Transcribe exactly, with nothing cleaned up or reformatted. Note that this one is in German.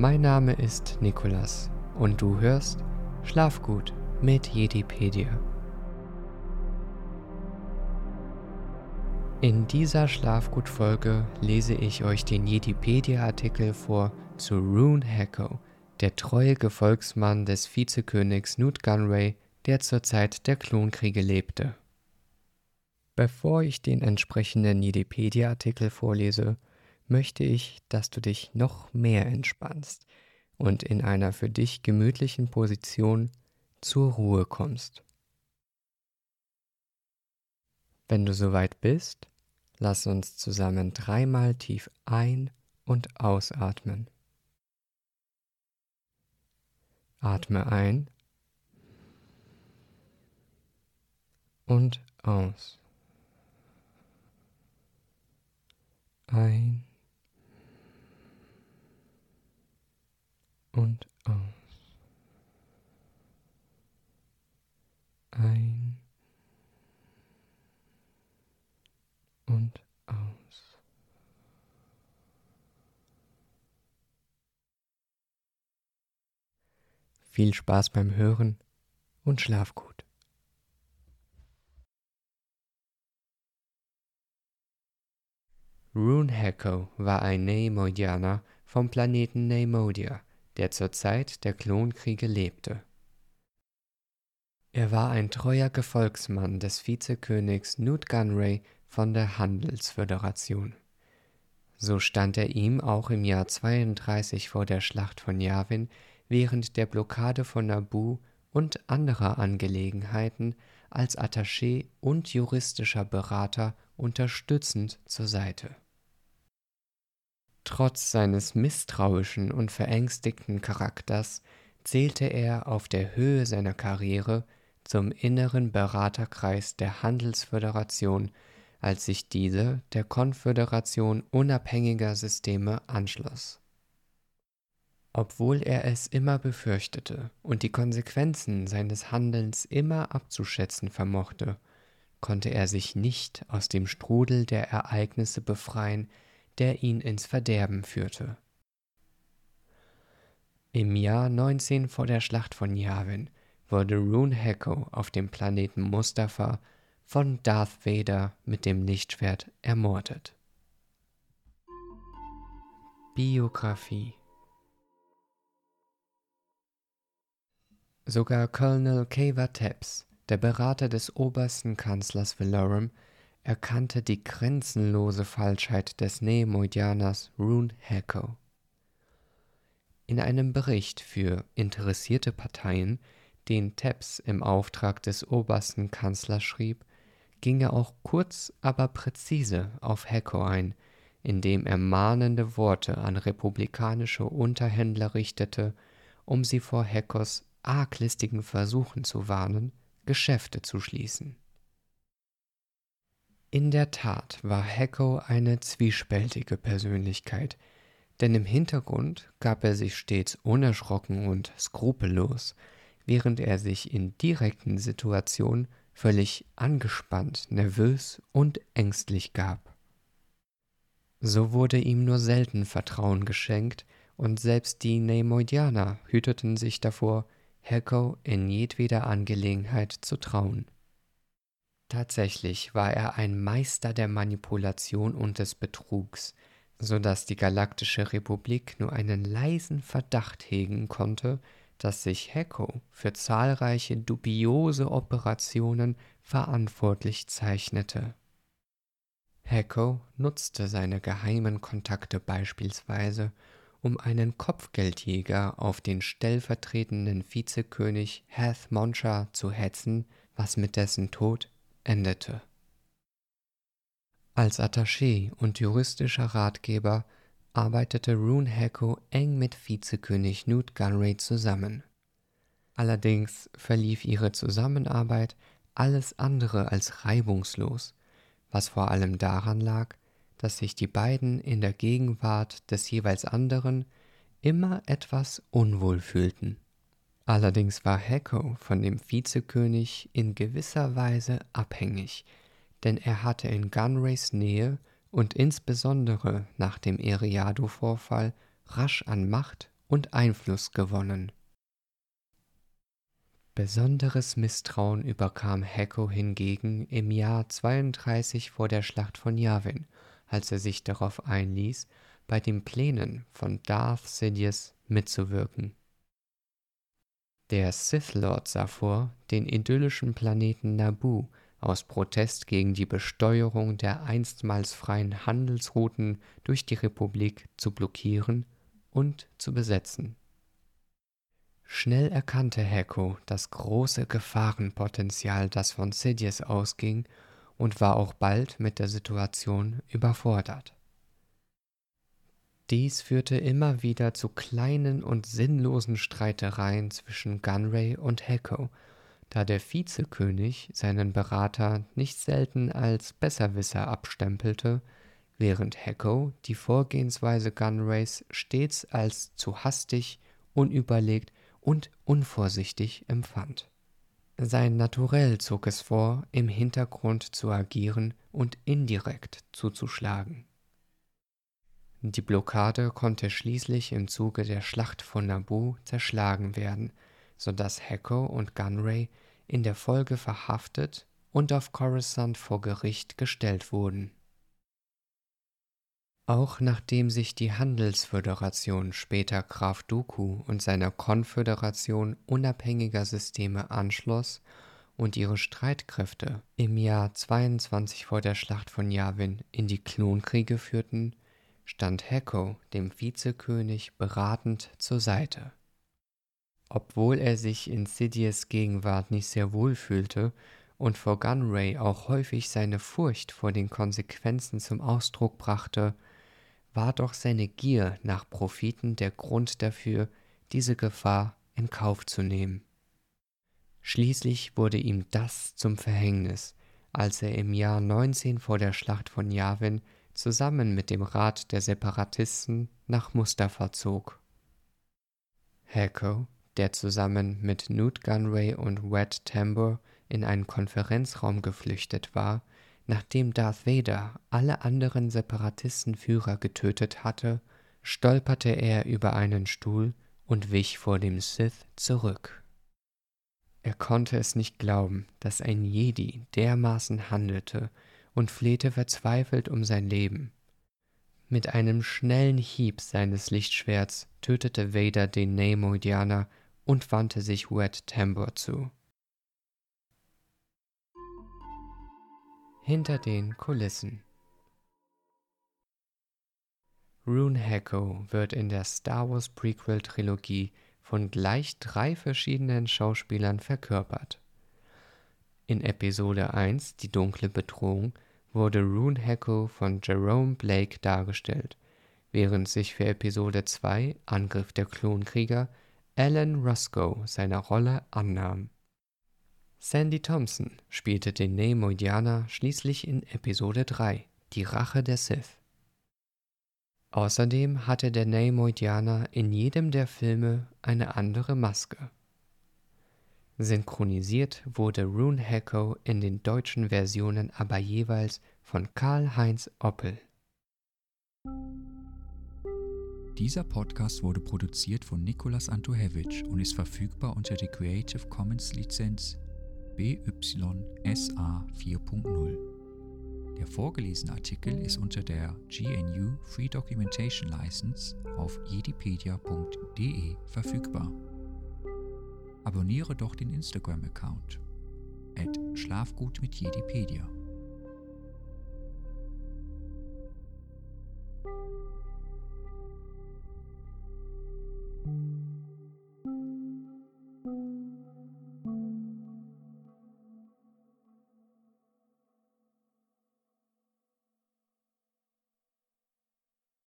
Mein Name ist Nikolas und du hörst Schlaf gut mit Jedipedia. In dieser Schlafgut-Folge lese ich euch den Jedipedia-Artikel vor zu Rune Hecko, der treue Gefolgsmann des Vizekönigs Nute Gunray, der zur Zeit der Klonkriege lebte. Bevor ich den entsprechenden Jedipedia-Artikel vorlese, möchte ich, dass du dich noch mehr entspannst und in einer für dich gemütlichen Position zur Ruhe kommst. Wenn du soweit bist, lass uns zusammen dreimal tief ein- und ausatmen. Atme ein und aus. Ein und aus. Ein und aus. Viel Spaß beim Hören und schlaf gut. Rune Hecko war ein Neimoidianer vom Planeten Neimoidia, der zur Zeit der Klonkriege lebte. Er war ein treuer Gefolgsmann des Vizekönigs Nute Gunray von der Handelsföderation. So stand er ihm auch im Jahr zweiunddreißig vor der Schlacht von Yavin während der Blockade von Naboo und anderer Angelegenheiten als Attaché und juristischer Berater unterstützend zur Seite. Trotz seines misstrauischen und verängstigten Charakters zählte er auf der Höhe seiner Karriere zum inneren Beraterkreis der Handelsföderation, als sich diese der Konföderation unabhängiger Systeme anschloss. Obwohl er es immer befürchtete und die Konsequenzen seines Handelns immer abzuschätzen vermochte, konnte er sich nicht aus dem Strudel der Ereignisse befreien, der ihn ins Verderben führte. Im Jahr neunzehn vor der Schlacht von Yavin wurde Rune Hecko auf dem Planeten Mustafar von Darth Vader mit dem Lichtschwert ermordet. Biografie. Sogar Colonel Keva Tepps, der Berater des obersten Kanzlers Valorum, erkannte die grenzenlose Falschheit des Neimoidianers Rune Hecko. In einem Bericht für interessierte Parteien, den Tepps im Auftrag des obersten Kanzlers schrieb, ging er auch kurz, aber präzise auf Hecko ein, indem er mahnende Worte an republikanische Unterhändler richtete, um sie vor Heckos arglistigen Versuchen zu warnen, Geschäfte zu schließen. In der Tat war Hecko eine zwiespältige Persönlichkeit, denn im Hintergrund gab er sich stets unerschrocken und skrupellos, während er sich in direkten Situationen völlig angespannt, nervös und ängstlich gab. So wurde ihm nur selten Vertrauen geschenkt, und selbst die Neimoidianer hüteten sich davor, Hecko in jedweder Angelegenheit zu trauen. Tatsächlich war er ein Meister der Manipulation und des Betrugs, so dass die Galaktische Republik nur einen leisen Verdacht hegen konnte, dass sich Hecko für zahlreiche dubiose Operationen verantwortlich zeichnete. Hecko nutzte seine geheimen Kontakte beispielsweise, um einen Kopfgeldjäger auf den stellvertretenden Vizekönig Hath Monsha zu hetzen, was mit dessen Tod endete. Als Attaché und juristischer Ratgeber arbeitete Rune Hecko eng mit Vizekönig Nute Gunray zusammen. Allerdings verlief ihre Zusammenarbeit alles andere als reibungslos, was vor allem daran lag, dass sich die beiden in der Gegenwart des jeweils anderen immer etwas unwohl fühlten. Allerdings war Hecko von dem Vizekönig in gewisser Weise abhängig, denn er hatte in Gunrays Nähe und insbesondere nach dem Eriado-Vorfall rasch an Macht und Einfluss gewonnen. Besonderes Misstrauen überkam Hekko hingegen im Jahr zweiunddreißig vor der Schlacht von Yavin, als er sich darauf einließ, bei den Plänen von Darth Sidious mitzuwirken. Der Sith Lord sah vor, den idyllischen Planeten Naboo aus Protest gegen die Besteuerung der einstmals freien Handelsrouten durch die Republik zu blockieren und zu besetzen. Schnell erkannte Hekko das große Gefahrenpotenzial, das von Sidious ausging, und war auch bald mit der Situation überfordert. Dies führte immer wieder zu kleinen und sinnlosen Streitereien zwischen Gunray und Hekko, da der Vizekönig seinen Berater nicht selten als Besserwisser abstempelte, während Hekko die Vorgehensweise Gunrays stets als zu hastig, unüberlegt und unvorsichtig empfand. Sein Naturell zog es vor, im Hintergrund zu agieren und indirekt zuzuschlagen. Die Blockade konnte schließlich im Zuge der Schlacht von Naboo zerschlagen werden, sodass Hekko und Gunray in der Folge verhaftet und auf Coruscant vor Gericht gestellt wurden. Auch nachdem sich die Handelsföderation, später Graf Dooku, und seiner Konföderation unabhängiger Systeme anschloss und ihre Streitkräfte im Jahr zweiundzwanzig vor der Schlacht von Yavin in die Klonkriege führten, stand Hekko dem Vizekönig beratend zur Seite. Obwohl er sich in Sidious Gegenwart nicht sehr wohl fühlte und vor Gunray auch häufig seine Furcht vor den Konsequenzen zum Ausdruck brachte, war doch seine Gier nach Profiten der Grund dafür, diese Gefahr in Kauf zu nehmen. Schließlich wurde ihm das zum Verhängnis, als er im Jahr neunzehn vor der Schlacht von Yavin zusammen mit dem Rat der Separatisten nach Mustafar zog. Hekko, der zusammen mit Nute Gunray und Wat Tambor in einen Konferenzraum geflüchtet war, nachdem Darth Vader alle anderen Separatistenführer getötet hatte, stolperte er über einen Stuhl und wich vor dem Sith zurück. Er konnte es nicht glauben, dass ein Jedi dermaßen handelte und flehte verzweifelt um sein Leben. Mit einem schnellen Hieb seines Lichtschwerts tötete Vader den Neimoidianer und wandte sich Wat Tambor zu. Hinter den Kulissen. Rune Hekko wird in der Star Wars Prequel-Trilogie von gleich drei verschiedenen Schauspielern verkörpert. In Episode eins, Die dunkle Bedrohung, wurde Rune Hekko von Jerome Blake dargestellt, während sich für Episode zwei, Angriff der Klonkrieger, Alan Roscoe seiner Rolle annahm. Sandy Thompson spielte den Neimoidianer schließlich in Episode drei, Die Rache der Sith. Außerdem hatte der Neimoidianer in jedem der Filme eine andere Maske. Synchronisiert wurde Rune Hekko in den deutschen Versionen aber jeweils von Karl-Heinz Oppel. Dieser Podcast wurde produziert von Nicolas Antohevich und ist verfügbar unter der Creative Commons Lizenz B Y S A vier Punkt null. Der vorgelesene Artikel ist unter der G N U Free Documentation License auf jedipedia punkt de verfügbar. Abonniere doch den Instagram-Account at schlafgut mit Jedipedia.